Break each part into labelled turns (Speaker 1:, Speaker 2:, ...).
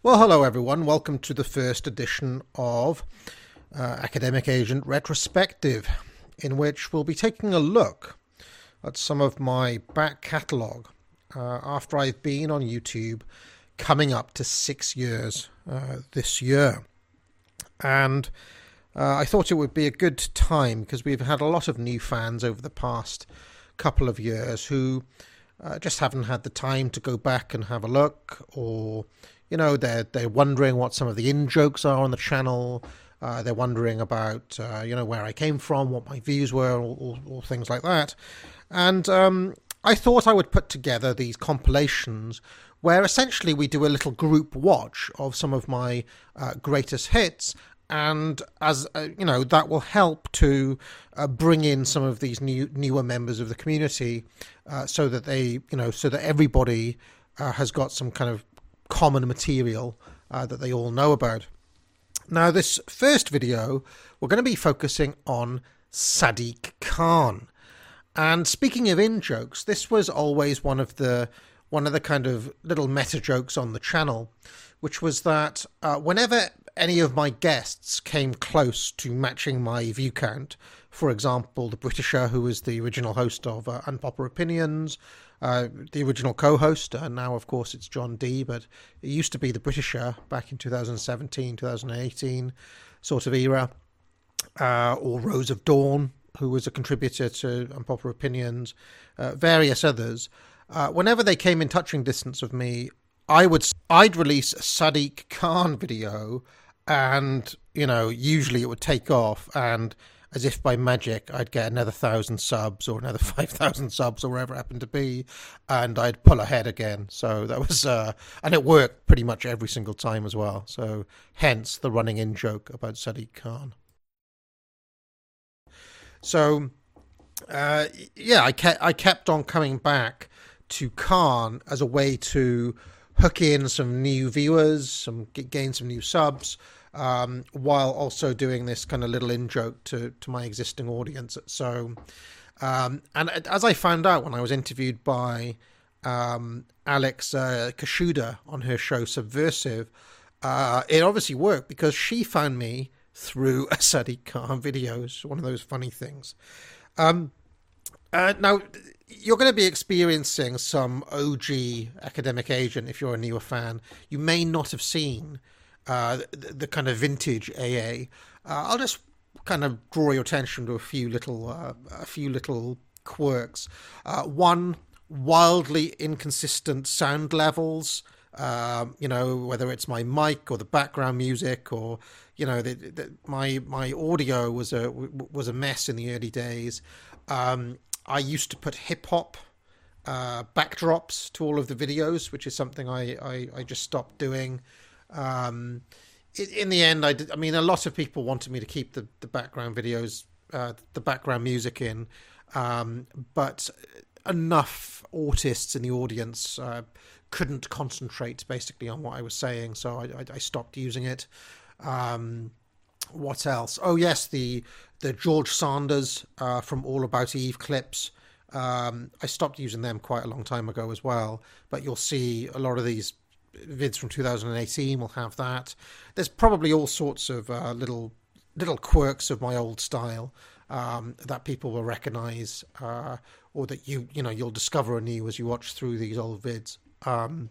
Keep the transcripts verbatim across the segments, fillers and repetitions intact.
Speaker 1: Well, hello everyone. Welcome to the first edition of uh, Academic Agent Retrospective, in which we'll be taking a look at some of my back catalogue uh, after I've been on YouTube coming up to six years uh, this year. And uh, I thought it would be a good time because we've had a lot of new fans over the past couple of years who uh, just haven't had the time to go back and have a look, or you know, they're they're wondering what some of the in-jokes are on the channel. Uh, they're wondering about, uh, you know, where I came from, what my views were, all, all, all things like that. And um, I thought I would put together these compilations where essentially we do a little group watch of some of my uh, greatest hits. And as uh, you know, that will help to uh, bring in some of these new newer members of the community, uh, so that they, you know, so that everybody uh, has got some kind of common material uh, that they all know about. Now, this first video, we're going to be focusing on Sadiq Khan. And speaking of in-jokes, this was always one of the one of the kind of little meta jokes on the channel, which was that uh, whenever any of my guests came close to matching my view count, for example, the Britisher, who was the original host of uh, Unpopular Opinions, Uh, the original co-host, and now of course it's John D, but it used to be the Britisher back in two thousand seventeen, two thousand eighteen sort of era, uh, or Rose of Dawn, who was a contributor to Unpopular Opinions, uh, various others. Uh, whenever they came in touching distance of me, I would I'd release a Sadiq Khan video, and you know, usually it would take off, and as if by magic, I'd get another thousand subs or another five thousand subs or wherever it happened to be, and I'd pull ahead again. So that was, uh, and it worked pretty much every single time as well. So hence the running in joke about Sadiq Khan. So, uh, yeah, I kept, I kept on coming back to Khan as a way to hook in some new viewers, some gain some new subs, Um, while also doing this kind of little in-joke to, to my existing audience. So, um, and as I found out when I was interviewed by um, Alex uh, Kashuda on her show Subversive, uh, it obviously worked because she found me through a Sadiq Khan videos, one of those funny things. Um, uh, now, you're going to be experiencing some O G Academic Agent if you're a newer fan. You may not have seen Uh, the, the kind of vintage A A. Uh, I'll just kind of draw your attention to a few little, uh, a few little quirks. Uh, one, wildly inconsistent sound levels. Um, you know, whether it's my mic or the background music, or you know, the, the, my my audio was a was a mess in the early days. Um, I used to put hip hop uh, backdrops to all of the videos, which is something I I, I just stopped doing. Um, in the end, I did, I mean, a lot of people wanted me to keep the, the background videos, uh, the background music in, um, but enough autists in the audience uh, couldn't concentrate basically on what I was saying, so I, I, I stopped using it. Um, what else? Oh yes, the the George Sanders uh, from All About Eve clips. Um, I stopped using them quite a long time ago as well, but you'll see a lot of these vids from two thousand eighteen will have that. There's probably all sorts of uh, little little quirks of my old style um, that people will recognize, uh, or that you you know you'll discover anew as you watch through these old vids. Um,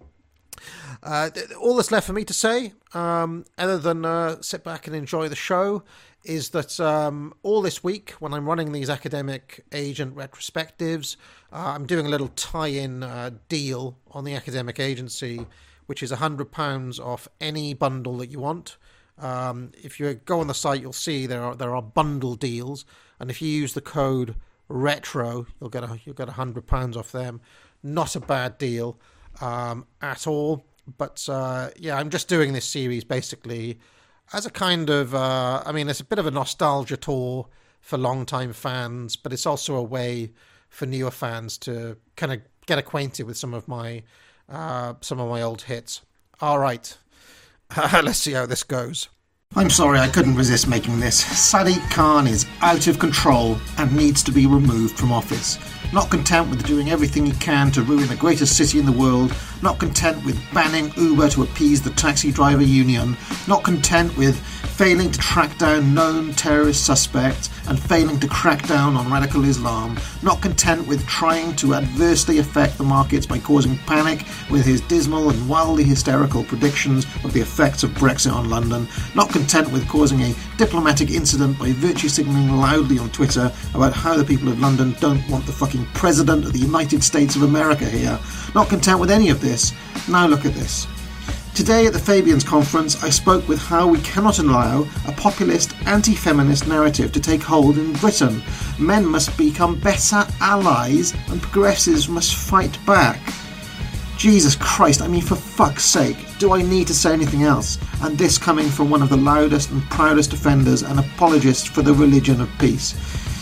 Speaker 1: uh, th- all that's left for me to say, um, other than uh, sit back and enjoy the show, is that um, all this week when I'm running these Academic Agent retrospectives, uh, I'm doing a little tie-in uh, deal on the Academic Agency, which is one hundred pounds off any bundle that you want. Um, if you go on the site, you'll see there are there are bundle deals, and if you use the code RETRO, you'll get a, you'll get one hundred pounds off them. Not a bad deal um, at all. But uh, yeah, I'm just doing this series basically as a kind of, uh, I mean, it's a bit of a nostalgia tour for long-time fans, but it's also a way for newer fans to kind of get acquainted with some of my Uh, some of my old hits. All right, uh, let's see how this goes. I'm sorry, I couldn't resist making this. Sadiq Khan is out of control and needs to be removed from office. Not content with doing everything he can to ruin the greatest city in the world, not content with banning Uber to appease the taxi driver union, not content with failing to track down known terrorist suspects and failing to crack down on radical Islam, not content with trying to adversely affect the markets by causing panic with his dismal and wildly hysterical predictions of the effects of Brexit on London, not content with causing a diplomatic incident by virtue signalling loudly on Twitter about how the people of London don't want the fucking President of the United States of America here, not content with any of this. Now look at this. Today at the Fabians conference, I spoke with how we cannot allow a populist, anti-feminist narrative to take hold in Britain. Men must become better allies and progressives must fight back. Jesus Christ, I mean, for fuck's sake, do I need to say anything else? And this coming from one of the loudest and proudest defenders and apologists for the religion of peace.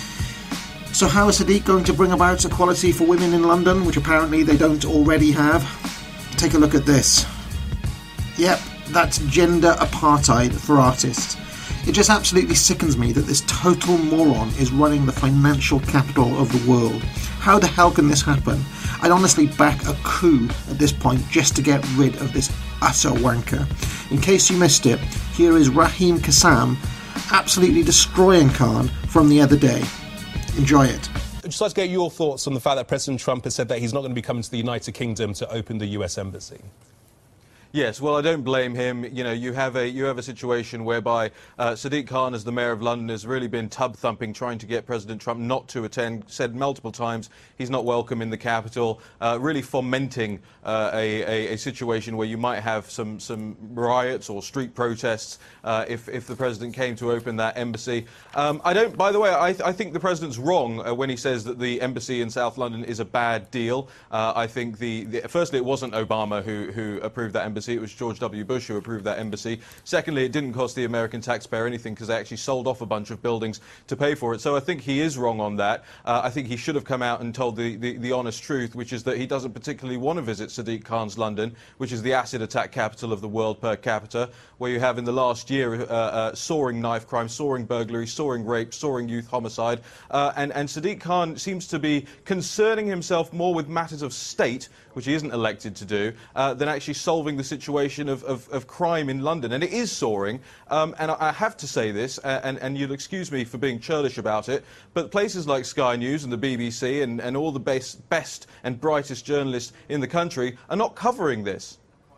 Speaker 1: So how is Sadiq going to bring about equality for women in London, which apparently they don't already have? Take a look at this. Yep, that's gender apartheid for artists. It just absolutely sickens me that this total moron is running the financial capital of the world. How the hell can this happen? I'd honestly back a coup at this point just to get rid of this utter wanker. In case you missed it, here is Raheem Kassam absolutely destroying Khan from the other day. Enjoy it.
Speaker 2: I'd just like to get your thoughts on the fact that President Trump has said that he's not going to be coming to the United Kingdom to open the U S embassy.
Speaker 3: Yes, well, I don't blame him. You know, you have a you have a situation whereby uh, Sadiq Khan, as the mayor of London, has really been tub-thumping, trying to get President Trump not to attend. Said multiple times he's not welcome in the capital. Uh, really fomenting uh, a, a, a situation where you might have some some riots or street protests uh, if if the president came to open that embassy. Um, I don't. By the way, I, th I think the president's wrong uh, when he says that the embassy in South London is a bad deal. Uh, I think the, the firstly, it wasn't Obama who who approved that embassy. It was George W. Bush who approved that embassy. Secondly, it didn't cost the American taxpayer anything because they actually sold off a bunch of buildings to pay for it. So I think he is wrong on that. Uh, I think he should have come out and told the, the, the honest truth, which is that he doesn't particularly want to visit Sadiq Khan's London, which is the acid attack capital of the world per capita, where you have in the last year uh, uh, soaring knife crime, soaring burglary, soaring rape, soaring youth homicide. Uh, and, and Sadiq Khan seems to be concerning himself more with matters of state, which he isn't elected to do, uh, than actually solving the situation of, of, of crime in London. And it is soaring, um, and I, I have to say this, uh, and, and you'll excuse me for being churlish about it, but places like Sky News and the B B C and, and all the best, best and brightest journalists in the country are not covering this.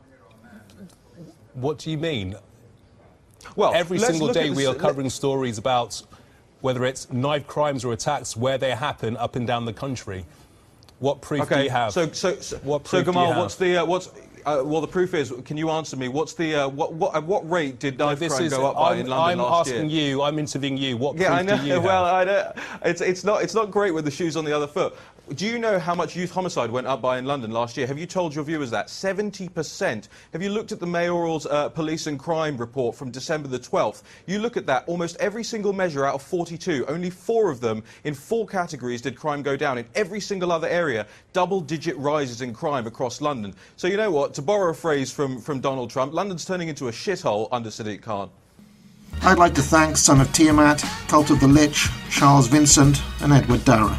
Speaker 2: What do you mean?
Speaker 3: Well,
Speaker 2: every single day we are covering stories about whether it's knife crimes or attacks where they happen up and down the country. What proof
Speaker 3: okay,
Speaker 2: do you have?
Speaker 3: So, so, so,
Speaker 2: what proof
Speaker 3: so Gamal,
Speaker 2: do you have?
Speaker 3: what's the uh, what's uh, well, the proof is. Can you answer me? What's the uh, what what at what rate did knife
Speaker 2: no,
Speaker 3: crime
Speaker 2: is,
Speaker 3: go up by
Speaker 2: I'm,
Speaker 3: in London
Speaker 2: I'm
Speaker 3: last year?
Speaker 2: I'm asking you. I'm interviewing you. What
Speaker 3: yeah,
Speaker 2: proof
Speaker 3: I know.
Speaker 2: do you have?
Speaker 3: Well, I know. It's it's not it's not great with the shoes on the other foot. Do you know how much youth homicide went up by in London last year? Have you told your viewers that? seventy percent. Have you looked at the mayoral's uh, police and crime report from December the twelfth? You look at that, almost every single measure out of forty-two, only four of them in four categories did crime go down. In every single other area, double-digit rises in crime across London. So you know what? To borrow a phrase from, from Donald Trump, London's turning into a shithole under Sadiq Khan.
Speaker 1: I'd like to thank Son of Tiamat, Cult of the Lich, Charles Vincent and Edward Dara.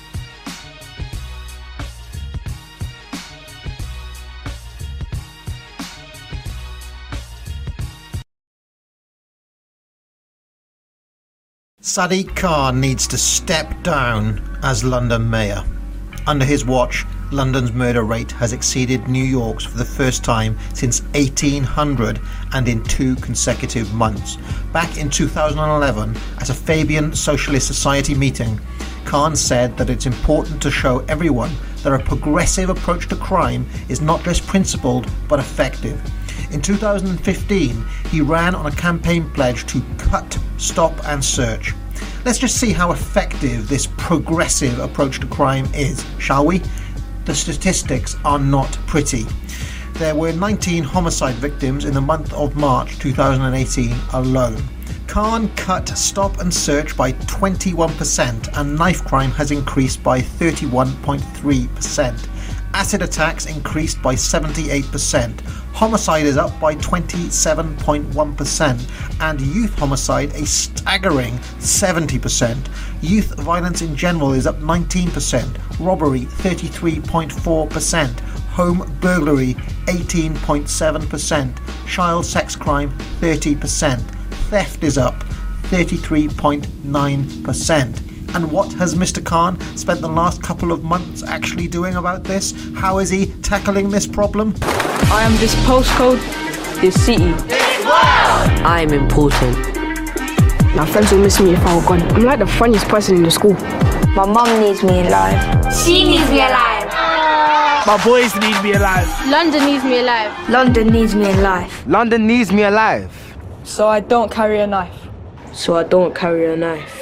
Speaker 1: Sadiq Khan needs to step down as London mayor. Under his watch, London's murder rate has exceeded New York's for the first time since eighteen hundred and in two consecutive months. Back in two thousand eleven, at a Fabian Socialist Society meeting, Khan said that it's important to show everyone that a progressive approach to crime is not just principled but effective. In two thousand fifteen, he ran on a campaign pledge to cut, stop and search. Let's just see how effective this progressive approach to crime is, shall we? The statistics are not pretty. There were nineteen homicide victims in the month of March two thousand eighteen alone. Khan cut stop and search by twenty-one percent and knife crime has increased by thirty-one point three percent. Acid attacks increased by seventy-eight percent. Homicide is up by twenty-seven point one percent, and youth homicide a staggering seventy percent. Youth violence in general is up nineteen percent, robbery thirty-three point four percent, home burglary eighteen point seven percent, child sex crime thirty percent, theft is up thirty-three point nine percent. And what has Mister Khan spent the last couple of months actually doing about this? How is he tackling this problem?
Speaker 4: I am this postcode, this city.
Speaker 5: I am important.
Speaker 4: My friends will miss me if I were gone. I'm like the funniest person in the school.
Speaker 6: My mum needs me alive.
Speaker 7: She needs me alive.
Speaker 8: My boys need me alive.
Speaker 7: London needs me alive.
Speaker 6: London needs me alive.
Speaker 8: London needs me alive.
Speaker 4: So I don't carry a knife.
Speaker 5: So I don't carry a knife.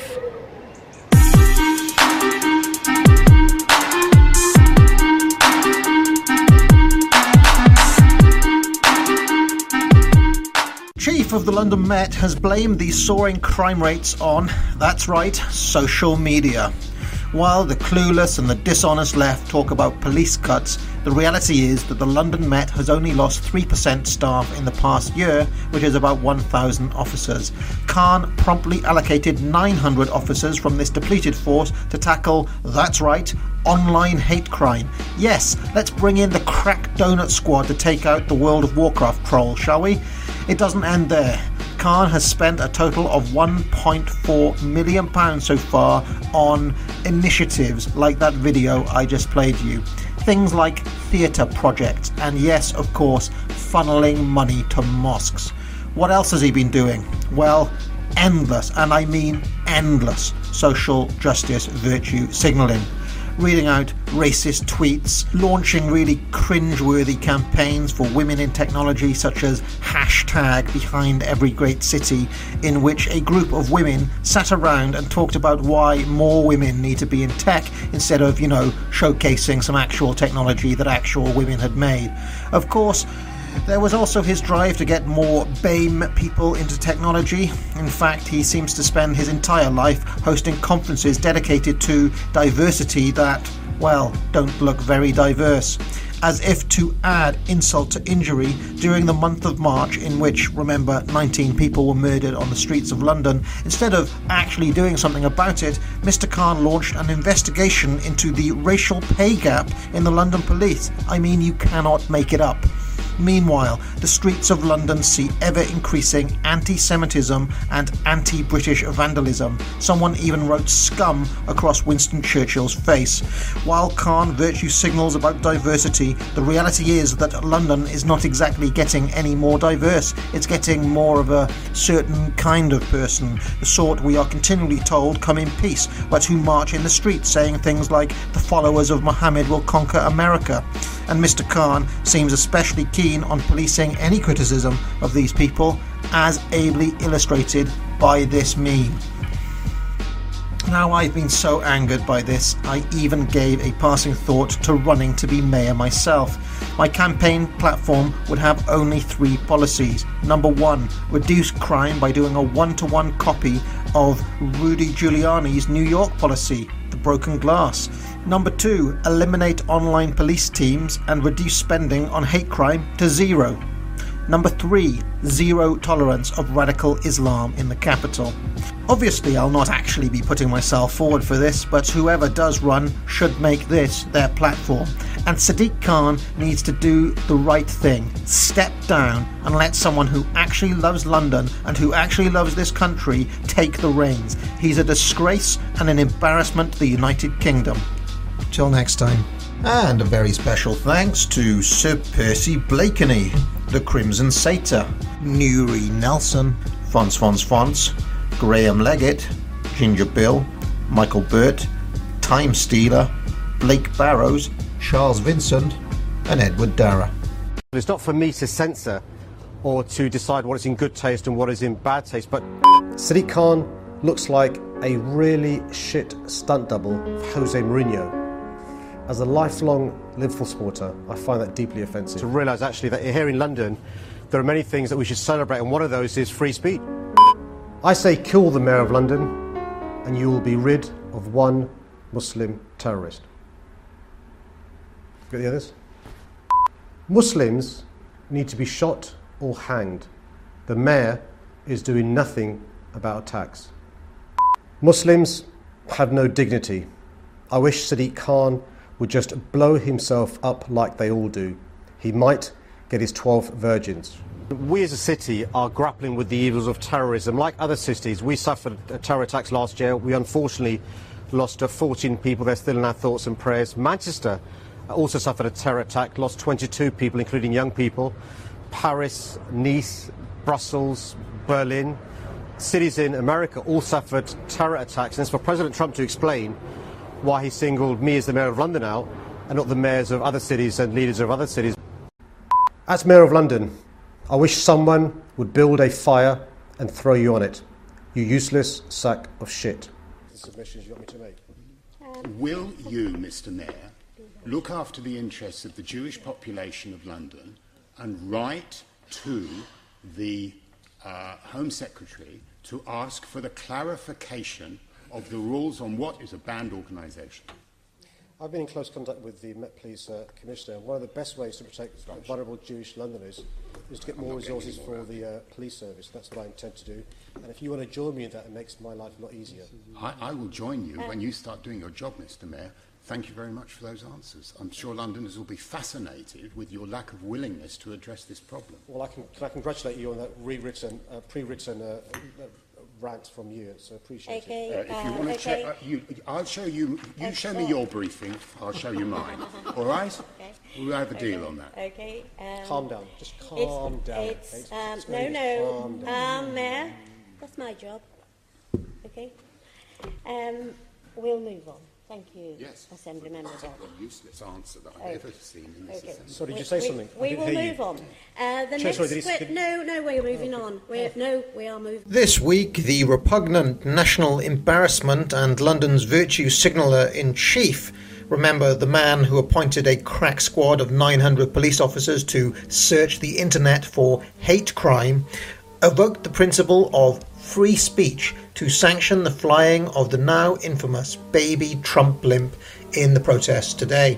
Speaker 1: Chief of the London Met has blamed the soaring crime rates on, that's right, social media. While the clueless and the dishonest left talk about police cuts, the reality is that the London Met has only lost three percent staff in the past year, which is about one thousand officers. Khan promptly allocated nine hundred officers from this depleted force to tackle, that's right, online hate crime. Yes, let's bring in the crack donut squad to take out the World of Warcraft troll, shall we? It doesn't end there. Khan has spent a total of one point four million pounds so far on initiatives like that video I just played you. Things like theatre projects and, yes, of course, funneling money to mosques. What else has he been doing? Well, endless, and I mean endless, social justice virtue signalling. Reading out racist tweets, launching really cringe-worthy campaigns for women in technology such as hashtag behind every great city, in which a group of women sat around and talked about why more women need to be in tech instead of, you know, showcasing some actual technology that actual women had made. Of course, there was also his drive to get more BAME people into technology. In fact, he seems to spend his entire life hosting conferences dedicated to diversity that, well, don't look very diverse. As if to add insult to injury, during the month of March, in which, remember, nineteen people were murdered on the streets of London, instead of actually doing something about it, Mister Khan launched an investigation into the racial pay gap in the London police. I mean, you cannot make it up. Meanwhile, the streets of London see ever-increasing anti-Semitism and anti-British vandalism. Someone even wrote scum across Winston Churchill's face. While Khan virtue signals about diversity, the reality is that London is not exactly getting any more diverse. It's getting more of a certain kind of person, the sort we are continually told come in peace, but who march in the streets saying things like the followers of Muhammad will conquer America. And Mister Khan seems especially keen on policing any criticism of these people, as ably illustrated by this meme. Now, I've been so angered by this, I even gave a passing thought to running to be mayor myself. My campaign platform would have only three policies. Number one, reduce crime by doing a one-to-one copy of Rudy Giuliani's New York policy, the broken glass. Number two, eliminate online police teams and reduce spending on hate crime to zero. Number three, zero tolerance of radical Islam in the capital. Obviously, I'll not actually be putting myself forward for this, but whoever does run should make this their platform. And Sadiq Khan needs to do the right thing. Step down and let someone who actually loves London and who actually loves this country take the reins. He's a disgrace and an embarrassment to the United Kingdom. Till next time. And a very special thanks to Sir Percy Blakeney, the Crimson Satyr, Nuri Nelson, Fons Fons Fons, Graham Leggett, Ginger Bill, Michael Burt, Time Stealer, Blake Barrows, Charles Vincent, and Edward Darragh.
Speaker 9: It's not for me to censor or to decide what is in good taste and what is in bad taste, but Sadiq Khan looks like a really shit stunt double of Jose Mourinho. As a lifelong Liverpool supporter, I find that deeply offensive. To realise actually that here in London, there are many things that we should celebrate, and one of those is free speech. I say kill the Mayor of London, and you will be rid of one Muslim terrorist. Get the others? Muslims need to be shot or hanged. The mayor is doing nothing about attacks. Muslims have no dignity. I wish Sadiq Khan would just blow himself up like they all do. He might get his twelve virgins. We as a city are grappling with the evils of terrorism. Like other cities, we suffered terror attacks last year. We unfortunately lost fourteen people. They're still in our thoughts and prayers. Manchester also suffered a terror attack, lost twenty-two people, including young people. Paris, Nice, Brussels, Berlin, cities in America all suffered terror attacks. And it's for President Trump to explain why he singled me as the mayor of London out and not the mayors of other cities and leaders of other cities. As mayor of London, I wish someone would build a fire and throw you on it. You useless sack of shit. The submissions you want me to make.
Speaker 10: Will you, Mister Mayor, look after the interests of the Jewish population of London and write to the uh, Home Secretary to ask for the clarification of the rules on what is a banned organisation?
Speaker 9: I've been in close contact with the Met Police uh, Commissioner, and one of the best ways to protect vulnerable Jewish Londoners is to get more resources for the uh, police service. That's what I intend to do. And if you want to join me in that, it makes my life a lot easier.
Speaker 10: I, I will join you when you start doing your job, Mister Mayor. Thank you very much for those answers. I'm sure Londoners will be fascinated with your lack of willingness to address this problem.
Speaker 9: Well, I can, can I congratulate you on that rewritten, uh, pre-written uh, uh, rant from you, so appreciate
Speaker 6: okay,
Speaker 9: it.
Speaker 10: Uh, if you
Speaker 6: uh,
Speaker 10: want to
Speaker 6: okay.
Speaker 10: check, uh, you, I'll show you. You
Speaker 6: Okay.
Speaker 10: show me your briefing. I'll show you mine. All right?
Speaker 6: Okay.
Speaker 10: We'll have a
Speaker 6: Okay.
Speaker 10: deal on that.
Speaker 6: Okay. Um,
Speaker 9: Calm down. Just calm
Speaker 6: it's,
Speaker 9: down.
Speaker 6: It's,
Speaker 9: It's,
Speaker 6: um,
Speaker 9: it's
Speaker 6: no,
Speaker 9: going to
Speaker 6: no.
Speaker 9: calm down.
Speaker 6: Um, Mayor, that's my job. Okay. Um, we'll move on. Thank you,
Speaker 10: Yes.
Speaker 6: Assembly members.
Speaker 10: That's a useless answer that I've ever seen in this
Speaker 6: Okay.
Speaker 10: assembly.
Speaker 9: Sorry, did
Speaker 6: We-
Speaker 9: you say
Speaker 6: we,
Speaker 9: something? I
Speaker 6: We
Speaker 9: didn't
Speaker 6: will
Speaker 9: hear you.
Speaker 6: move on. Uh, the
Speaker 9: Sorry,
Speaker 6: next
Speaker 9: sorry, did he-
Speaker 6: que-
Speaker 9: did-
Speaker 6: no, no, we're moving on. We're, no, we are moving.
Speaker 1: This week, the repugnant national embarrassment and London's virtue signaller in chief. Remember the man who appointed a crack squad of nine hundred police officers to search the internet for hate crime, evoked the principle of free speech to sanction the flying of the now infamous baby Trump blimp in the protests today.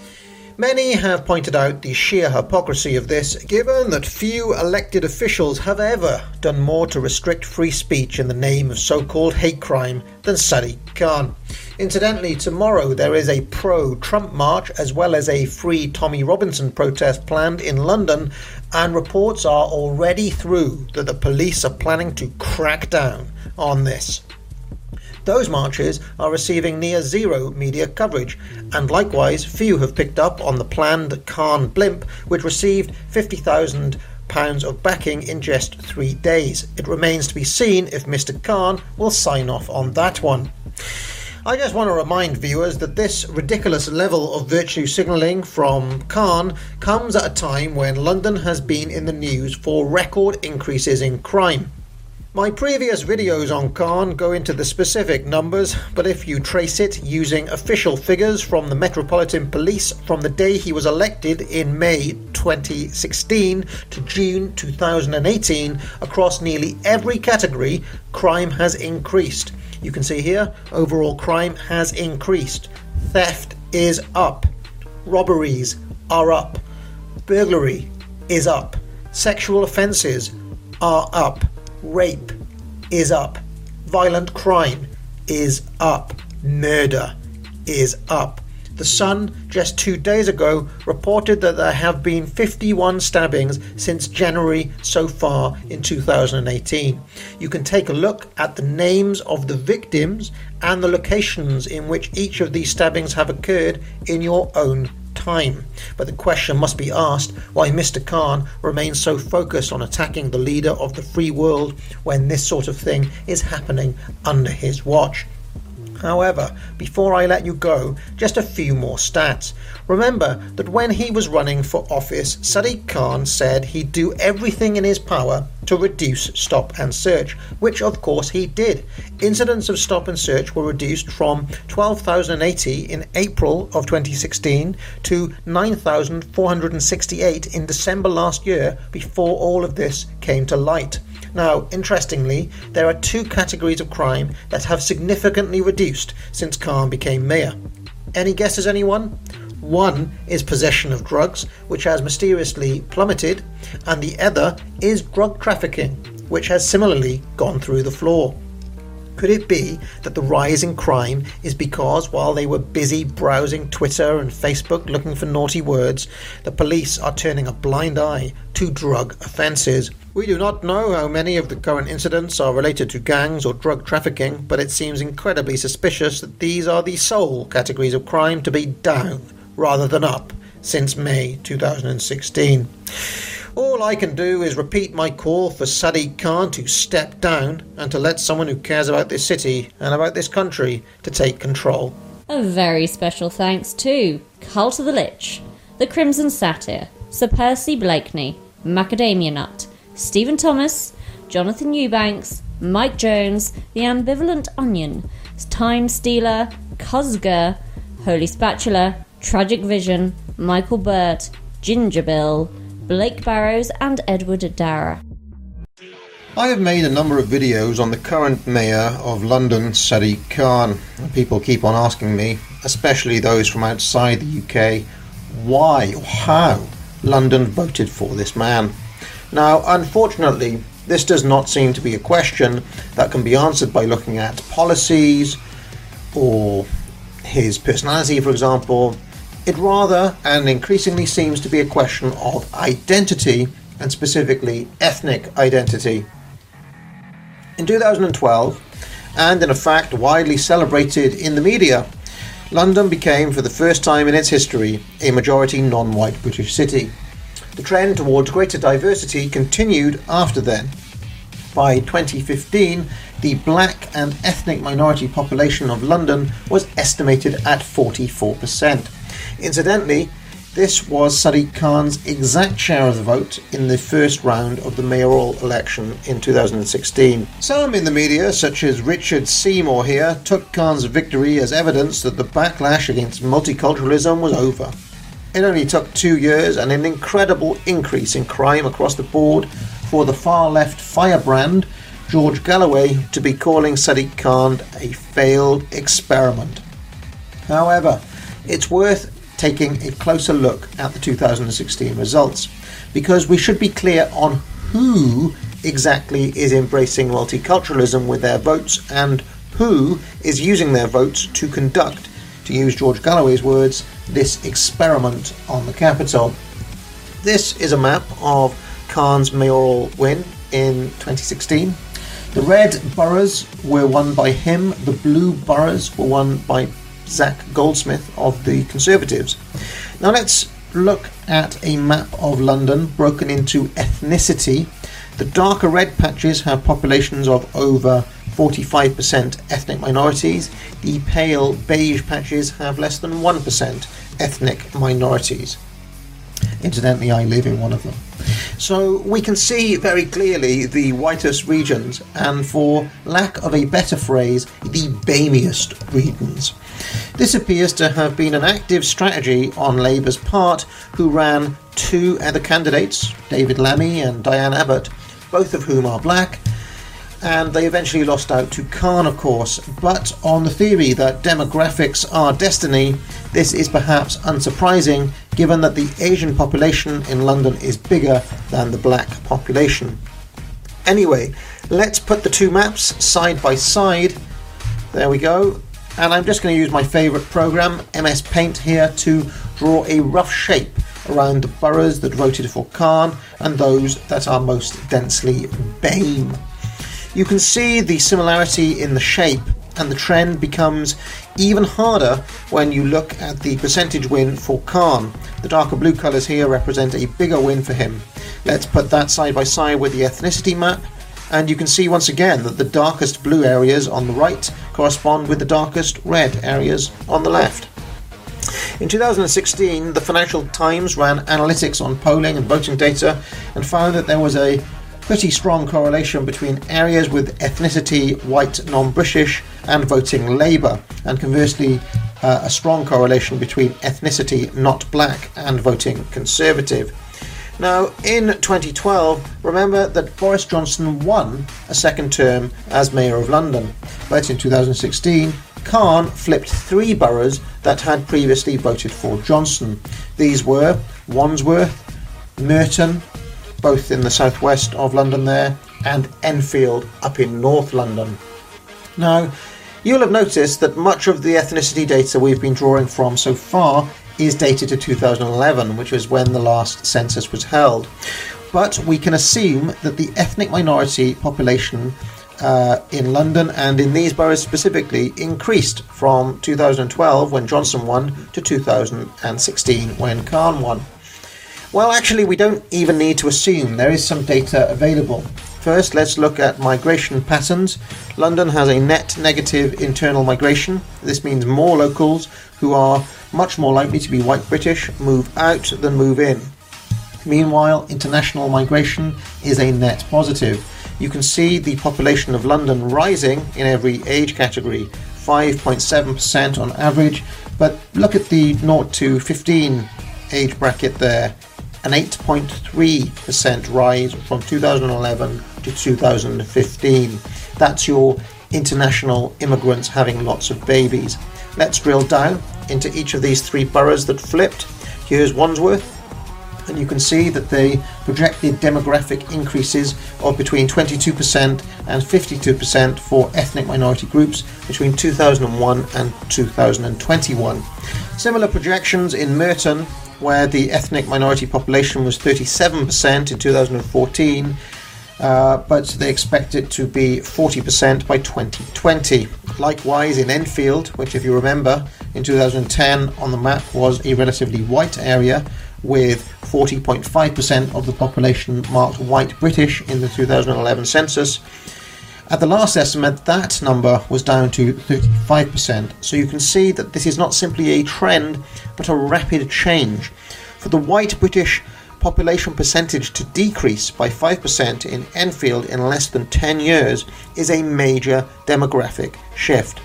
Speaker 1: Many have pointed out the sheer hypocrisy of this, given that few elected officials have ever done more to restrict free speech in the name of so-called hate crime than Sadiq Khan. Incidentally, tomorrow there is a pro-Trump march as well as a Free Tommy Robinson protest planned in London, and reports are already through that the police are planning to crack down on this. Those marches are receiving near zero media coverage, and likewise few have picked up on the planned Khan blimp, which received fifty thousand pounds of backing in just three days. It remains to be seen if Mister Khan will sign off on that one. I just want to remind viewers that this ridiculous level of virtue signalling from Khan comes at a time when London has been in the news for record increases in crime. My previous videos on Khan go into the specific numbers, but if you trace it using official figures from the Metropolitan Police from the day he was elected in May twenty sixteen to June two thousand eighteen, across nearly every category, crime has increased. You can see here, overall crime has increased. Theft is up. Robberies are up. Burglary is up. Sexual offences are up. Rape is up. Violent crime is up. Murder is up. The Sun, just two days ago, reported that there have been fifty-one stabbings since January so far in two thousand eighteen. You can take a look at the names of the victims and the locations in which each of these stabbings have occurred in your own time. But the question must be asked why Mister Khan remains so focused on attacking the leader of the free world when this sort of thing is happening under his watch. However, before I let you go, just a few more stats. Remember that when he was running for office, Sadiq Khan said he'd do everything in his power to reduce stop and search, which of course he did. Incidents of stop and search were reduced from twelve thousand eighty in April of twenty sixteen to nine thousand four hundred sixty-eight in December last year, before all of this came to light. Now, interestingly, there are two categories of crime that have significantly reduced since Khan became mayor. Any guesses, anyone? One is possession of drugs, which has mysteriously plummeted, and the other is drug trafficking, which has similarly gone through the floor. Could it be that the rise in crime is because while they were busy browsing Twitter and Facebook looking for naughty words, the police are turning a blind eye to drug offences? We do not know how many of the current incidents are related to gangs or drug trafficking, but it seems incredibly suspicious that these are the sole categories of crime to be down rather than up since May two thousand sixteen. All I can do is repeat my call for Sadiq Khan to step down and to let someone who cares about this city and about this country to take control.
Speaker 11: A very special thanks to Cult of the Lich, The Crimson Satyr, Sir Percy Blakeney, Macadamia Nut, Stephen Thomas, Jonathan Eubanks, Mike Jones, The Ambivalent Onion, Time Stealer, Cosger, Holy Spatula, Tragic Vision, Michael Burt, Ginger Bill, Blake Barrows and Edward Dara.
Speaker 1: I have made a number of videos on the current Mayor of London, Sadiq Khan. People keep on asking me, especially those from outside the U K, why or how London voted for this man. Now, unfortunately, this does not seem to be a question that can be answered by looking at policies or his personality, for example. It rather and increasingly seems to be a question of identity, and specifically ethnic identity. In two thousand twelve, and in a fact widely celebrated in the media, London became for the first time in its history a majority non-white British city. The trend towards greater diversity continued after then. By twenty fifteen, the black and ethnic minority population of London was estimated at forty-four percent. Incidentally, this was Sadiq Khan's exact share of the vote in the first round of the mayoral election in two thousand sixteen. Some in the media, such as Richard Seymour here, took Khan's victory as evidence that the backlash against multiculturalism was over. It only took two years and an incredible increase in crime across the board for the far-left firebrand, George Galloway, to be calling Sadiq Khan a failed experiment. However, it's worth taking a closer look at the two thousand sixteen results, because we should be clear on who exactly is embracing multiculturalism with their votes and who is using their votes to conduct, to use George Galloway's words, this experiment on the capital. This is a map of Khan's mayoral win in twenty sixteen. The red boroughs were won by him, the blue boroughs were won by Zach Goldsmith of the Conservatives. Now let's look at a map of London broken into ethnicity. The darker red patches have populations of over forty-five percent ethnic minorities. The pale beige patches have less than one percent ethnic minorities. Incidentally, I live in one of them. So we can see very clearly the whitest regions, and for lack of a better phrase, the BAMEiest regions. This appears to have been an active strategy on Labour's part, who ran two other candidates, David Lammy and Diane Abbott, both of whom are black, and they eventually lost out to Khan, of course. But on the theory that demographics are destiny, this is perhaps unsurprising, given that the Asian population in London is bigger than the black population. Anyway, let's put the two maps side by side. There we go. And I'm just going to use my favourite program, M S Paint, here to draw a rough shape around the boroughs that voted for Khan and those that are most densely BAME. You can see the similarity in the shape, and the trend becomes even harder when you look at the percentage win for Khan. The darker blue colours here represent a bigger win for him. Let's put that side by side with the ethnicity map, and you can see once again that the darkest blue areas on the right correspond with the darkest red areas on the left. In two thousand sixteen, the Financial Times ran analytics on polling and voting data and found that there was a pretty strong correlation between areas with ethnicity white non-British and voting Labour, and conversely uh, a strong correlation between ethnicity not black and voting Conservative. Now, in twenty twelve, remember that Boris Johnson won a second term as Mayor of London, but in two thousand sixteen Khan flipped three boroughs that had previously voted for Johnson. These were Wandsworth, Merton, both in the southwest of London there, and Enfield up in North London. Now, you'll have noticed that much of the ethnicity data we've been drawing from so far is dated to two thousand eleven, which was when the last census was held. But we can assume that the ethnic minority population uh, in London and in these boroughs specifically increased from two thousand twelve when Johnson won to two thousand sixteen when Khan won. Well, actually, we don't even need to assume. There is some data available. First, let's look at migration patterns. London has a net negative internal migration. This means more locals, who are much more likely to be white British, move out than move in. Meanwhile, international migration is a net positive. You can see the population of London rising in every age category, five point seven percent on average, but look at the zero to fifteen age bracket there, an eight point three percent rise from two thousand eleven to two thousand fifteen. That's your international immigrants having lots of babies. Let's drill down into each of these three boroughs that flipped. Here's Wandsworth, and you can see that they projected demographic increases of between twenty-two percent and fifty-two percent for ethnic minority groups between two thousand one and two thousand twenty-one. Similar projections in Merton, where the ethnic minority population was thirty-seven percent in two thousand fourteen, uh, but they expect it to be forty percent by twenty twenty. Likewise in Enfield, which, if you remember, in two thousand ten on the map was a relatively white area, with forty point five percent of the population marked white British in the two thousand eleven census. At the last estimate, that number was down to thirty-five percent. So you can see that this is not simply a trend, but a rapid change. For the white British population percentage to decrease by five percent in Enfield in less than ten years is a major demographic shift.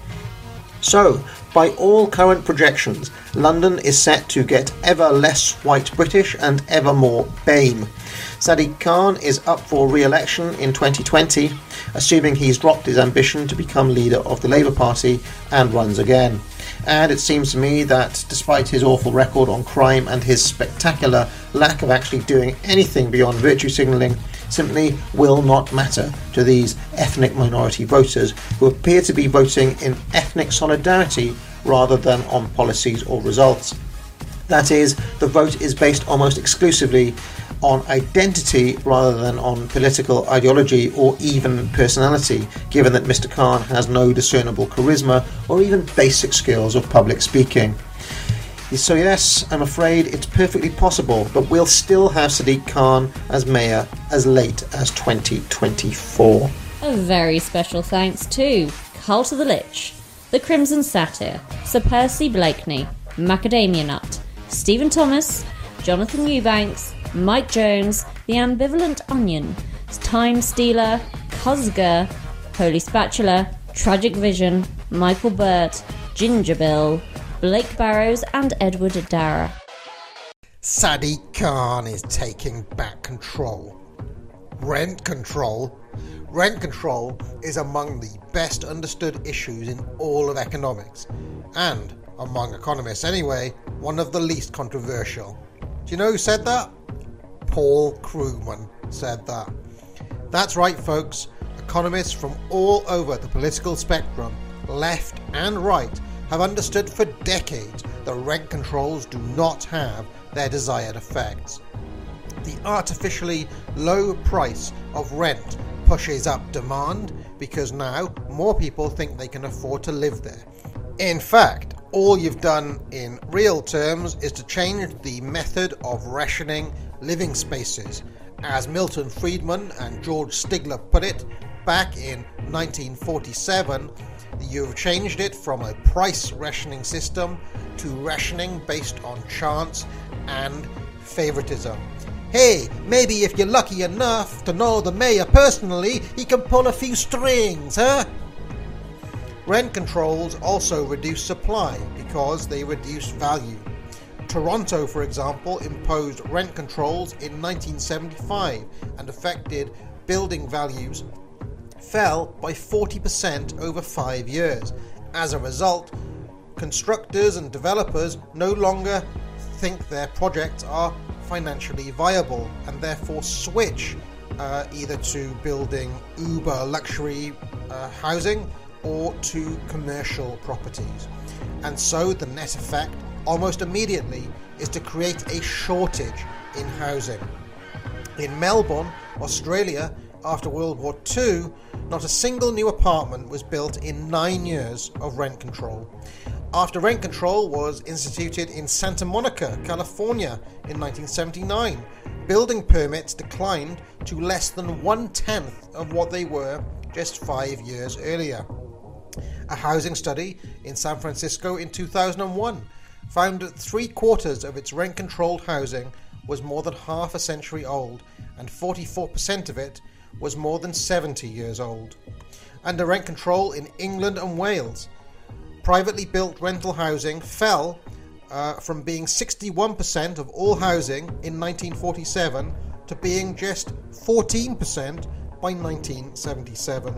Speaker 1: So, by all current projections, London is set to get ever less white British and ever more BAME. Sadiq Khan is up for re-election in twenty twenty, assuming he's dropped his ambition to become leader of the Labour Party and runs again. And it seems to me that despite his awful record on crime and his spectacular lack of actually doing anything beyond virtue signalling, simply will not matter to these ethnic minority voters who appear to be voting in ethnic solidarity rather than on policies or results. That is, the vote is based almost exclusively on identity rather than on political ideology or even personality, given that Mister Khan has no discernible charisma or even basic skills of public speaking. So yes, I'm afraid it's perfectly possible, but we'll still have Sadiq Khan as mayor as late as twenty twenty-four.
Speaker 11: A very special thanks to Cult of the Lich, The Crimson Satyr, Sir Percy Blakeney, Macadamia Nut, Stephen Thomas, Jonathan Eubanks, Mike Jones, The Ambivalent Onion, Time Stealer, Cosga, Holy Spatula, Tragic Vision, Michael Burt, Ginger Bill, Blake Barrows and Edward Dara.
Speaker 1: Sadiq Khan is taking back control. Rent control? Rent control is among the best understood issues in all of economics, and, among economists anyway, one of the least controversial. Do you know who said that? Paul Krugman said that. That's right, folks. Economists from all over the political spectrum, left and right, have understood for decades that rent controls do not have their desired effects. The artificially low price of rent pushes up demand because now more people think they can afford to live there. In fact, all you've done in real terms is to change the method of rationing living spaces. As Milton Friedman and George Stigler put it back in nineteen forty-seven, you've changed it from a price rationing system to rationing based on chance and favoritism. Hey, maybe if you're lucky enough to know the mayor personally, he can pull a few strings, huh? Rent controls also reduce supply because they reduce value. Toronto, for example, imposed rent controls in nineteen seventy-five and affected building values fell by forty percent over five years. As a result, constructors and developers no longer think their projects are financially viable and therefore switch uh, either to building uber luxury uh, housing or to commercial properties. And so the net effect, almost immediately, is to create a shortage in housing. In Melbourne, Australia, after World War Two, not a single new apartment was built in nine years of rent control. After rent control was instituted in Santa Monica, California in nineteen seventy-nine, building permits declined to less than one-tenth of what they were just five years earlier. A housing study in San Francisco in two thousand one found that three-quarters of its rent-controlled housing was more than half a century old, and forty-four percent of it was more than seventy years old. Under rent control in England and Wales, privately built rental housing fell uh, from being sixty-one percent of all housing in nineteen forty-seven to being just fourteen percent by nineteen seventy-seven.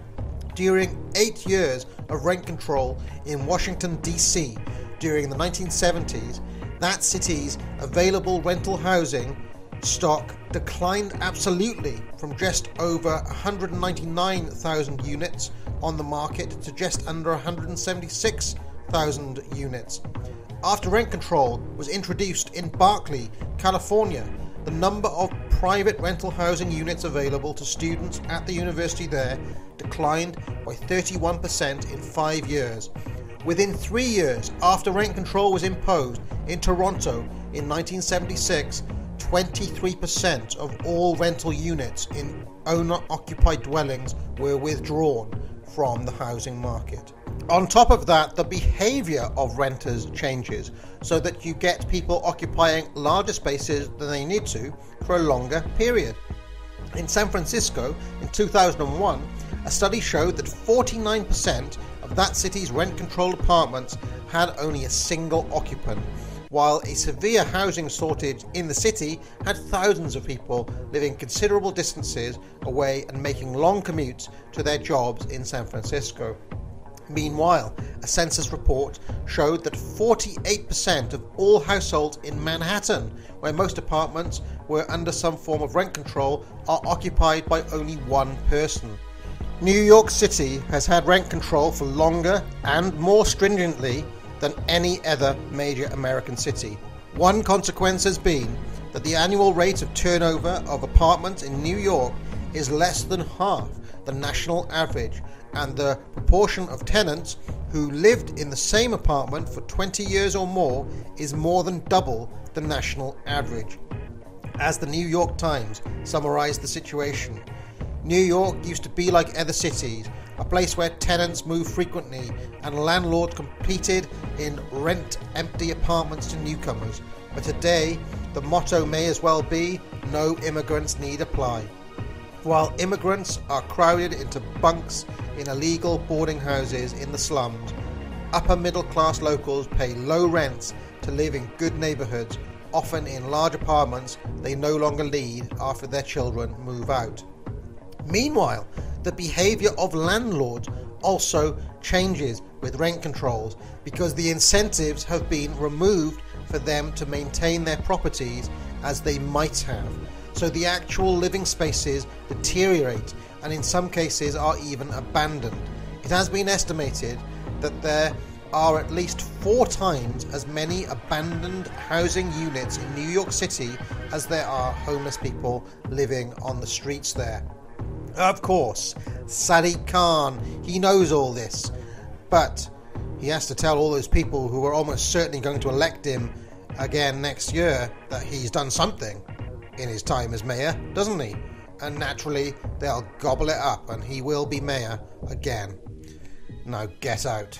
Speaker 1: During eight years of rent control in Washington, D C during the nineteen seventies, that city's available rental housing stock declined absolutely from just over one hundred ninety-nine thousand units on the market to just under one hundred seventy-six thousand units. After rent control was introduced in Berkeley, California, the number of private rental housing units available to students at the university there declined by thirty-one percent in five years. Within three years after rent control was imposed in Toronto in nineteen seventy-six, twenty-three percent of all rental units in owner-occupied dwellings were withdrawn from the housing market. On top of that, the behaviour of renters changes so that you get people occupying larger spaces than they need to for a longer period. In San Francisco in two thousand one, a study showed that forty-nine percent of that city's rent-controlled apartments had only a single occupant, while a severe housing shortage in the city had thousands of people living considerable distances away and making long commutes to their jobs in San Francisco. Meanwhile, a census report showed that forty-eight percent of all households in Manhattan, where most apartments were under some form of rent control, are occupied by only one person. New York City has had rent control for longer and more stringently than any other major American city. One consequence has been that the annual rate of turnover of apartments in New York is less than half the national average, and the proportion of tenants who lived in the same apartment for twenty years or more is more than double the national average. As the New York Times summarized the situation, New York used to be like other cities, a place where tenants moved frequently and landlords competed in rent-empty apartments to newcomers. But today, the motto may as well be, no immigrants need apply. While immigrants are crowded into bunks in illegal boarding houses in the slums, upper middle-class locals pay low rents to live in good neighborhoods, often in large apartments they no longer need after their children move out. Meanwhile, the behavior of landlords also changes with rent controls because the incentives have been removed for them to maintain their properties as they might have. So the actual living spaces deteriorate and in some cases are even abandoned. It has been estimated that there are at least four times as many abandoned housing units in New York City as there are homeless people living on the streets there. Of course, Sadiq Khan, he knows all this, but he has to tell all those people who are almost certainly going to elect him again next year that he's done something in his time as mayor, doesn't he? And naturally, they'll gobble it up and he will be mayor again. Now get out.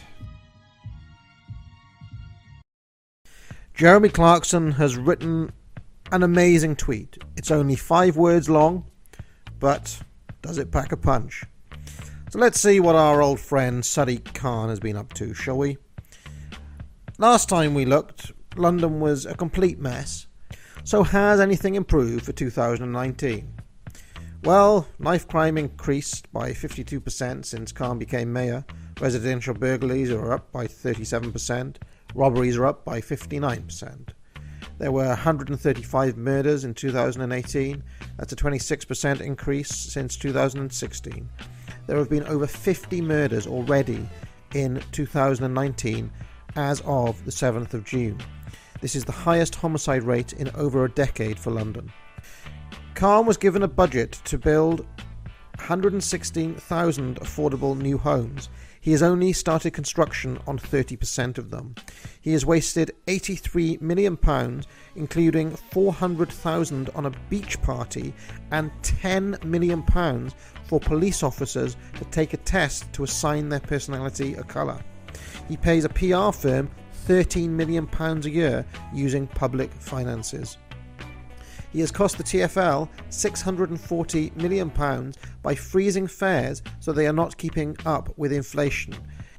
Speaker 1: Jeremy Clarkson has written an amazing tweet. It's only five words long, but does it pack a punch? So let's see what our old friend Sadiq Khan has been up to, shall we? Last time we looked, London was a complete mess. So has anything improved for two thousand nineteen? Well, knife crime increased by fifty-two percent since Khan became mayor, Residential burglaries are up by thirty-seven percent. Robberies are up by fifty-nine percent. There were one hundred thirty-five murders in two thousand eighteen. That's a twenty-six percent increase since two thousand sixteen. There have been over fifty murders already in two thousand nineteen as of the seventh of June. This is the highest homicide rate in over a decade for London. Khan was given a budget to build one hundred sixteen thousand affordable new homes. He has only started construction on thirty percent of them. He has wasted eighty-three million pounds, including four hundred thousand pounds on a beach party and ten million pounds for police officers to take a test to assign their personality a colour. He pays a P R firm thirteen million pounds a year using public finances. He has cost the T F L six hundred forty million pounds by freezing fares so they are not keeping up with inflation.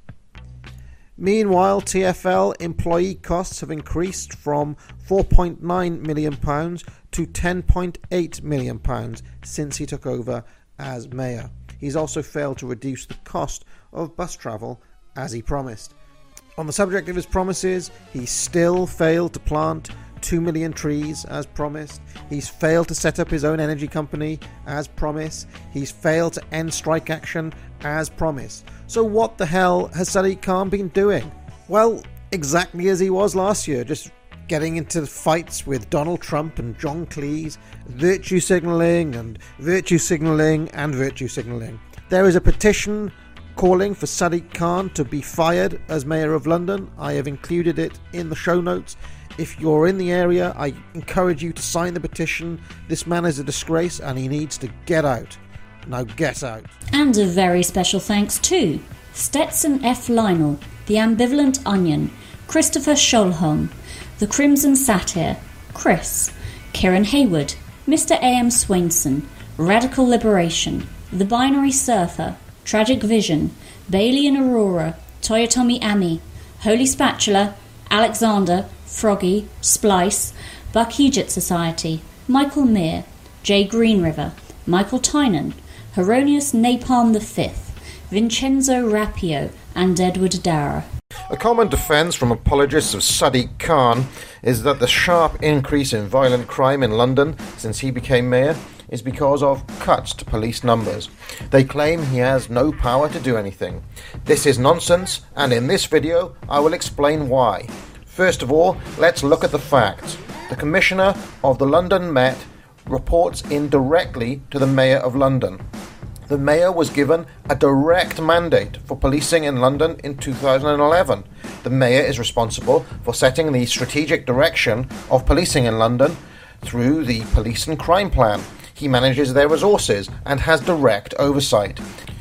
Speaker 1: Meanwhile, T F L employee costs have increased from four point nine million pounds to ten point eight million pounds since he took over as mayor. He's also failed to reduce the cost of bus travel as he promised. On the subject of his promises, he still failed to plant two million trees as promised. He's failed to set up his own energy company as promised. He's failed to end strike action as promised. So what the hell has Sadiq Khan been doing? Well, exactly as he was last year, just getting into fights with Donald Trump and John Cleese, virtue signalling and virtue signalling and virtue signalling. There is a petition calling for Sadiq Khan to be fired as Mayor of London. I have included it in the show notes. If you're in the area, I encourage you to sign the petition. This man is a disgrace and he needs to get out. Now get out.
Speaker 11: And a very special thanks to Stetson F. Lionel, The Ambivalent Onion, Christopher Scholholm, The Crimson Satyr, Chris, Kieran Hayward, Mister A M Swainson, Radical Liberation, The Binary Surfer, Tragic Vision, Bailey and Aurora, Toyotomi Ami, Holy Spatula, Alexander, Froggy, Splice, Buck Egypt Society, Michael Mear, Jay Greenriver, Michael Tynan, Heronius Napalm the Fifth, Vincenzo Rapio, and Edward Dara.
Speaker 1: A common defence from apologists of Sadiq Khan is that the sharp increase in violent crime in London since he became mayor is because of cuts to police numbers. They claim he has no power to do anything. This is nonsense, and in this video I will explain why. First of all, let's look at the facts. The Commissioner of the London Met reports in directly to the Mayor of London. The Mayor was given a direct mandate for policing in London in two thousand eleven. The Mayor is responsible for setting the strategic direction of policing in London through the Police and Crime Plan. He manages their resources and has direct oversight.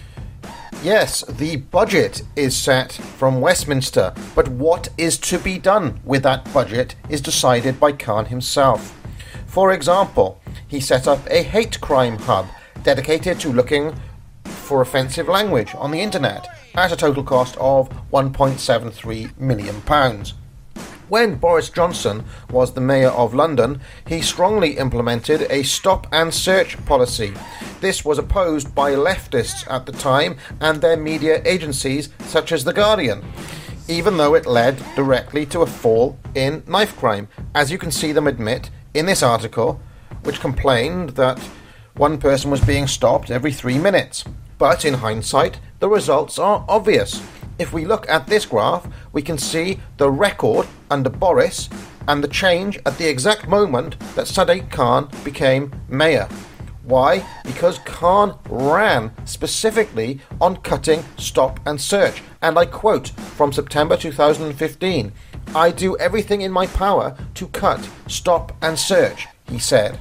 Speaker 1: Yes, the budget is set from Westminster, but what is to be done with that budget is decided by Khan himself. For example, he set up a hate crime hub dedicated to looking for offensive language on the internet at a total cost of one point seven three million pounds. When Boris Johnson was the Mayor of London, he strongly implemented a stop and search policy. This was opposed by leftists at the time and their media agencies such as The Guardian, even though it led directly to a fall in knife crime, as you can see them admit in this article, which complained that one person was being stopped every three minutes. But in hindsight, the results are obvious. If we look at this graph, we can see the record under Boris and the change at the exact moment that Sadiq Khan became mayor. Why? Because Khan ran specifically on cutting stop and search. And I quote from September two thousand fifteen, "I do everything in my power to cut, stop and search," he said.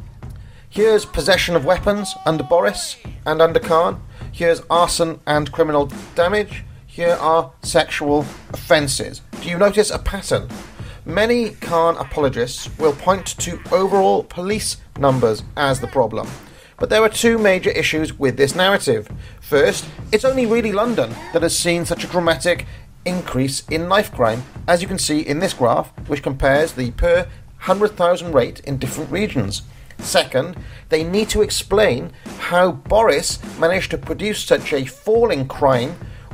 Speaker 1: Here's possession of weapons under Boris and under Khan. Here's arson and criminal damage. Here are sexual offences. Do you notice a pattern? Many Khan apologists will point to overall police numbers as the problem. But there are two major issues with this narrative. First, it's only really London that has seen such a dramatic increase in knife crime, as you can see in this graph, which compares the per one hundred thousand rate in different regions. Second, they need to explain how Boris managed to produce such a fall in crime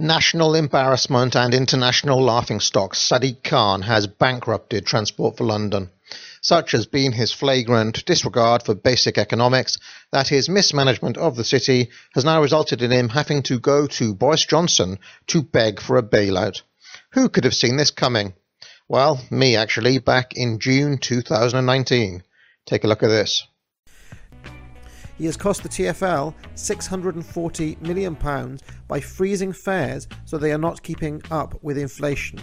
Speaker 1: National embarrassment and international laughingstock, Sadiq Khan has bankrupted Transport for London. Such has been his flagrant disregard for basic economics that his mismanagement of the city has now resulted in him having to go to Boris Johnson to beg for a bailout. Who could have seen this coming? Well, me actually, back in June two thousand nineteen. Take a look at this.
Speaker 12: He has cost the T F L six hundred forty million pounds by freezing fares so they are not keeping up with inflation.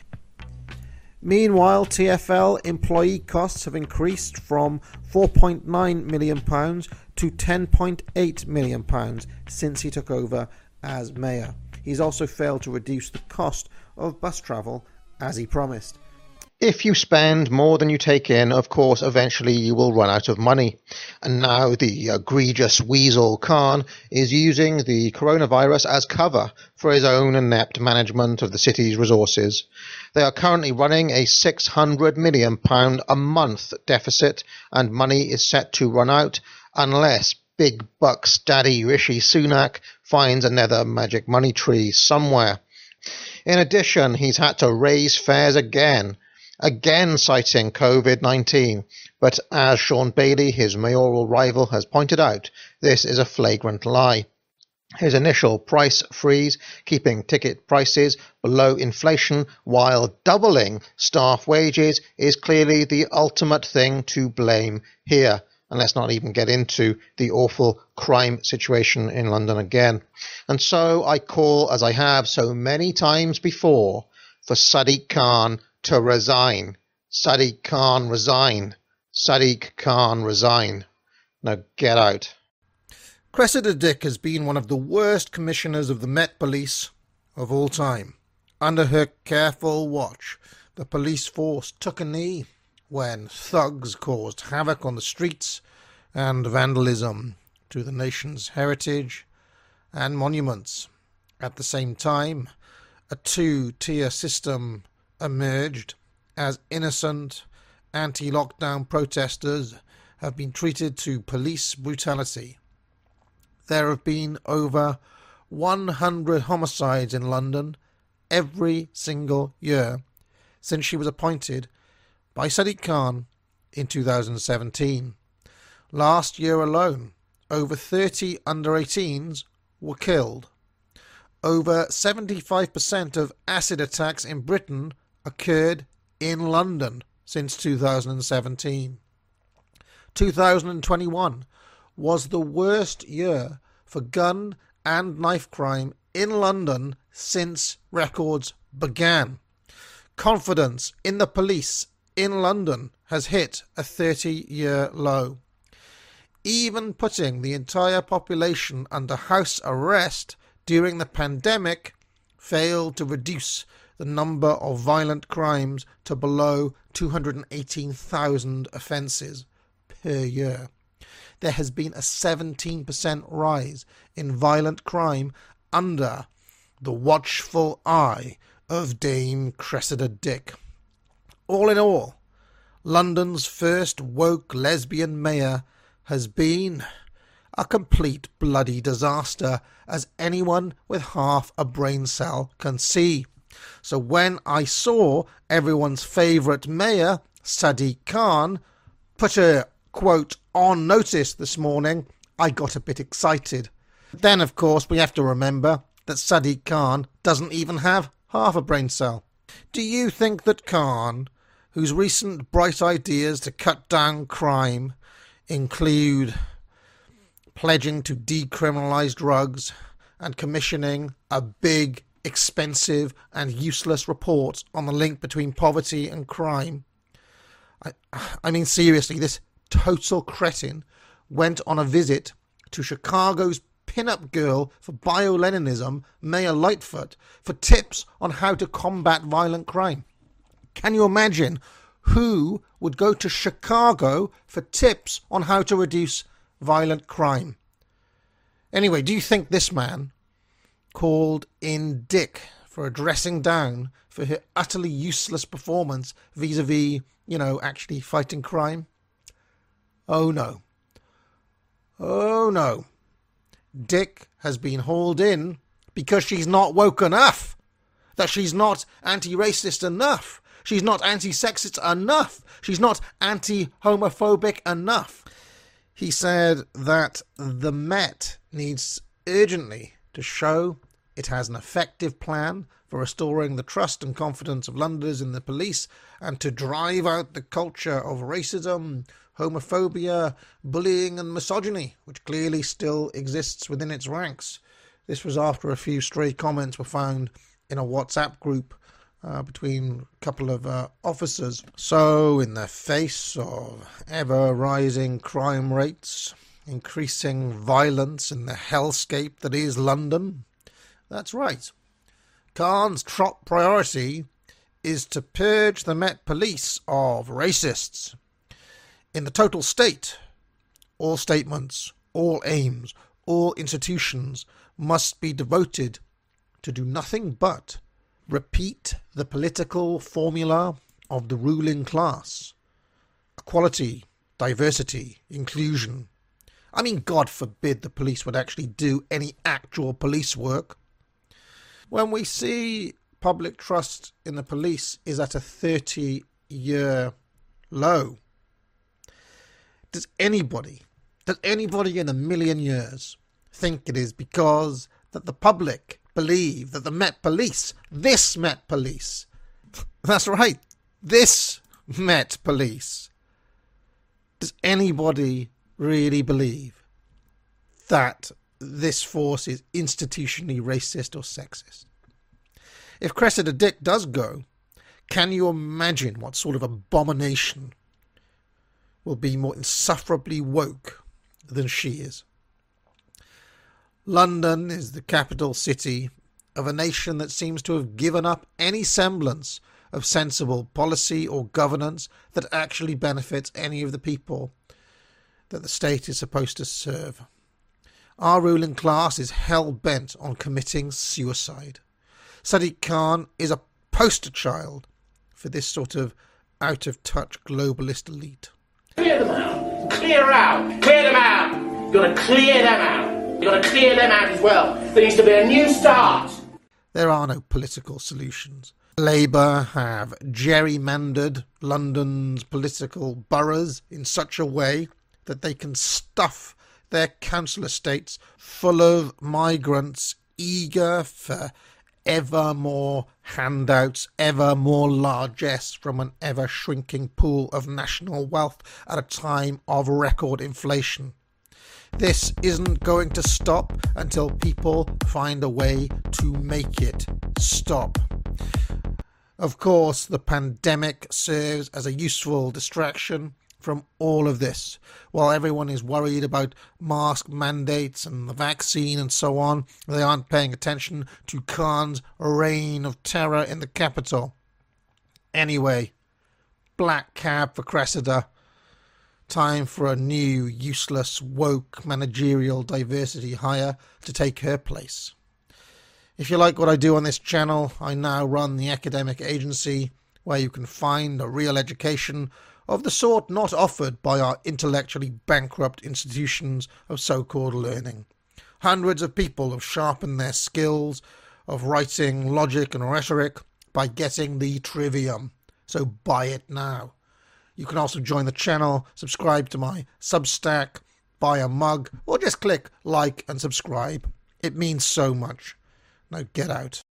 Speaker 12: Meanwhile, T F L employee costs have increased from four point nine million pounds to ten point eight million pounds since he took over as mayor. He's also failed to reduce the cost of bus travel as he promised.
Speaker 1: If you spend more than you take in, of course, eventually you will run out of money. And now the egregious weasel Khan is using the coronavirus as cover for his own inept management of the city's resources. They are currently running a six hundred million pounds a month deficit, and money is set to run out unless big bucks daddy Rishi Sunak finds another magic money tree somewhere. In addition, he's had to raise fares again. Again citing COVID nineteen, but as Sean Bailey, his mayoral rival, has pointed out, this is a flagrant lie. His initial price freeze, keeping ticket prices below inflation while doubling staff wages, is clearly the ultimate thing to blame here. And let's not even get into the awful crime situation in London again. And so I call, as I have so many times before, for Sadiq Khan to resign. Sadiq Khan resign. Sadiq Khan resign. Now get out.
Speaker 12: Cressida Dick has been one of the worst commissioners of the Met Police of all time. Under her careful watch, the police force took a knee when thugs caused havoc on the streets and vandalism to the nation's heritage and monuments. At the same time, a two-tier system emerged as innocent anti-lockdown protesters have been treated to police brutality. There have been over one hundred homicides in London every single year since she was appointed by Sadiq Khan in two thousand seventeen. Last year alone, over thirty under eighteens were killed. Over seventy-five percent of acid attacks in Britain occurred in London since two thousand seventeen. two thousand twenty-one was the worst year for gun and knife crime in London since records began. Confidence in the police in London has hit a thirty-year low. Even putting the entire population under house arrest during the pandemic failed to reduce the number of violent crimes to below two hundred eighteen thousand offences per year. There has been a seventeen percent rise in violent crime under the watchful eye of Dame Cressida Dick. All in all, London's first woke lesbian mayor has been a complete bloody disaster, as anyone with half a brain cell can see. So when I saw everyone's favourite mayor, Sadiq Khan, put a quote on notice this morning, I got a bit excited. Then, of course, we have to remember that Sadiq Khan doesn't even have half a brain cell. Do you think that Khan, whose recent bright ideas to cut down crime include pledging to decriminalise drugs and commissioning a big, expensive and useless report on the link between poverty and crime? I, I mean, seriously, this total cretin went on a visit to Chicago's pin-up girl for bio-Leninism, Mayor Lightfoot, for tips on how to combat violent crime. Can you imagine who would go to Chicago for tips on how to reduce violent crime? Anyway, do you think this man called in Dick for a dressing down for her utterly useless performance vis-a-vis, you know, actually fighting crime? Oh no. Oh no. Dick has been hauled in
Speaker 1: because she's not woke enough, that she's not anti-racist enough, she's not anti-sexist enough, she's not anti-homophobic enough. He said that the Met needs urgently to show it has an effective plan for restoring the trust and confidence of Londoners in the police and to drive out the culture of racism, homophobia, bullying and misogyny, which clearly still exists within its ranks. This was after a few stray comments were found in a WhatsApp group uh, between a couple of uh, officers. So, in the face of ever-rising crime rates, increasing violence in the hellscape that is London, that's right, Khan's top priority is to purge the Met Police of racists. In the total state, all statements, all aims, all institutions must be devoted to do nothing but repeat the political formula of the ruling class. Equality, diversity, inclusion. I mean, God forbid the police would actually do any actual police work. When we see public trust in the police is at a thirty-year low, does anybody, does anybody in a million years think it is because that the public believe that the Met Police, this Met Police, that's right, this Met Police, does anybody really believe that this force is institutionally racist or sexist? If Cressida Dick does go, can you imagine what sort of abomination will be more insufferably woke than she is? London is the capital city of a nation that seems to have given up any semblance of sensible policy or governance that actually benefits any of the people that the state is supposed to serve. Our ruling class is hell-bent on committing suicide. Sadiq Khan is a poster child for this sort of out-of-touch globalist elite.
Speaker 13: Clear them out. Clear out. Clear them out. You've got to clear them out. You've got to clear them out as well. There needs to be a new start.
Speaker 1: There are no political solutions. Labour have gerrymandered London's political boroughs in such a way that they can stuff their council estates full of migrants eager for ever more handouts, ever more largesse from an ever-shrinking pool of national wealth at a time of record inflation. This isn't going to stop until people find a way to make it stop. Of course, the pandemic serves as a useful distraction from all of this. While everyone is worried about mask mandates and the vaccine and so on, they aren't paying attention to Khan's reign of terror in the capital. Anyway, black cab for Cressida. Time for a new, useless, woke managerial diversity hire to take her place. If you like what I do on this channel, I now run the academic agency where you can find a real education of the sort not offered by our intellectually bankrupt institutions of so-called learning. Hundreds of people have sharpened their skills of writing, logic and rhetoric by getting the trivium. So buy it now. You can also join the channel, subscribe to my Substack, buy a mug, or just click like and subscribe. It means so much. Now get out.